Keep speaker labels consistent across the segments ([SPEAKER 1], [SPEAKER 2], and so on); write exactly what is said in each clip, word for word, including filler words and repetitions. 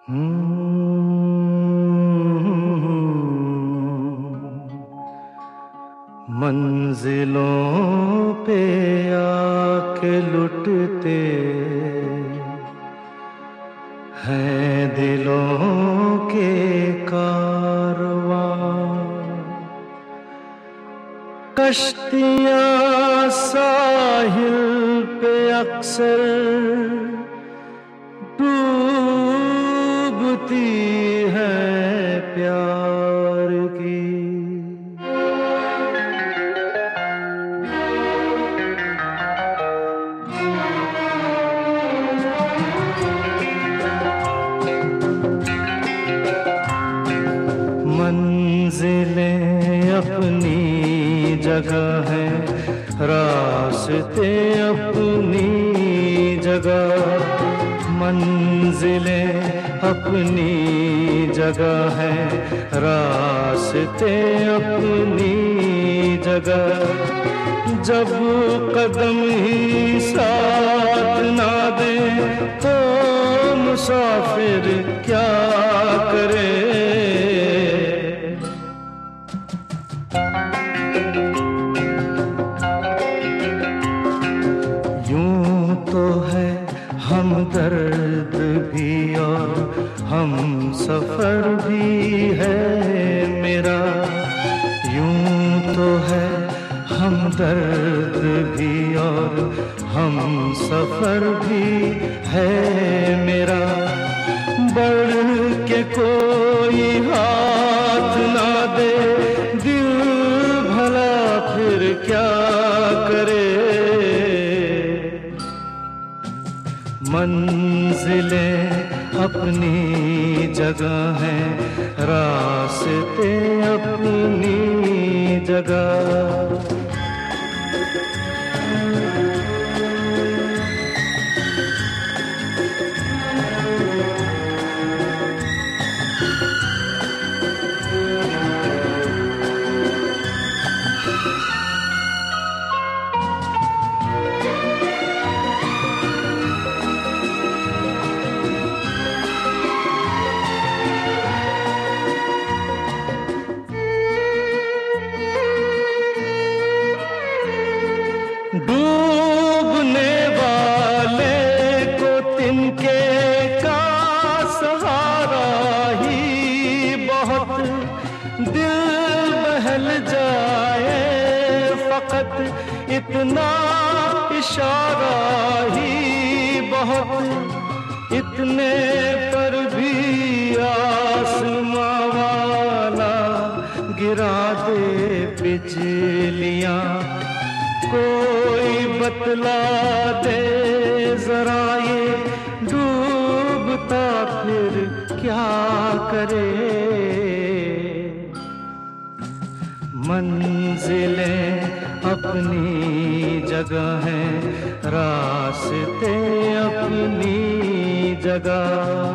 [SPEAKER 1] मंजिलों पे आके लुटते हैं दिलों के कारवां, कश्तियां साहिल पे अक्सर डूबती है प्यार की। मंजिलें अपनी जगह है, रास्ते अपनी जगह। मंजिलें अपनी जगह है, रास्ते अपनी जगह। जब कदम ही साथ ना दे तो मुसाफिर क्या करे। हमदर्द भी और हम सफर भी है मेरा, यूं तो है हमदर्द भी और हम सफर भी है मेरा। बढ़ के कोई हाथ ना दे दिल भला फिर क्या करे। मंजिलें अपनी जगह हैं, रास्ते अपनी जगह। डूबने वाले को तिनके का सहारा ही बहुत, दिल बहल जाए फकत इतना इशारा ही बहुत। इतने पर भी आसमां वाला गिरा दे बिजलियां, कोई बतला दे जरा ये डूबता फिर क्या करे। मंजिलें अपनी जगह हैं, रास्ते अपनी जगह।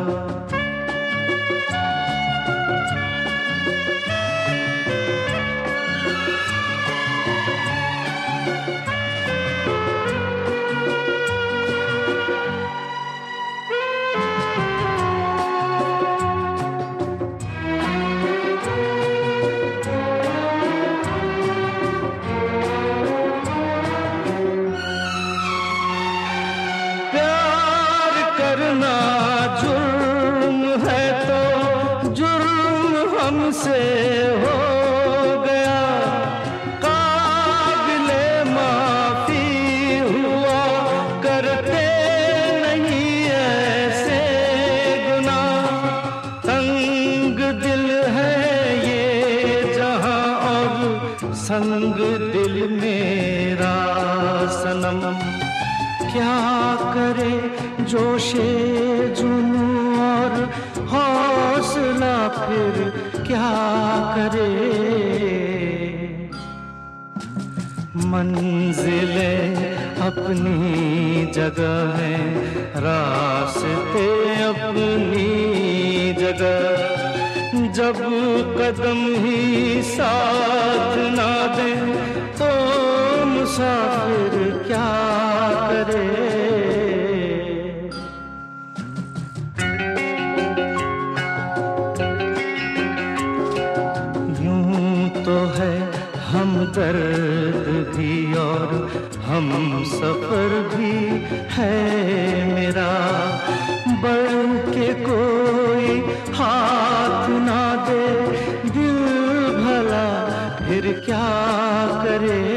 [SPEAKER 1] करना जुर्म है तो जुर्म हमसे हो गया, काबिले माफी हुआ करते नहीं ऐसे गुनाह। तंग दिल है ये जहां और संग दिल मेरा सनम। क्या करे जोशे जुनू और हौसला फिर क्या करे। मंजिलें अपनी जगह है, रास्ते अपनी जगह। जब कदम ही साथ ना दे तो मुसाफिर क्या करे। हम सफर भी है मेरा, बढ़ के कोई हाथ ना दे, दिल भला फिर क्या करे।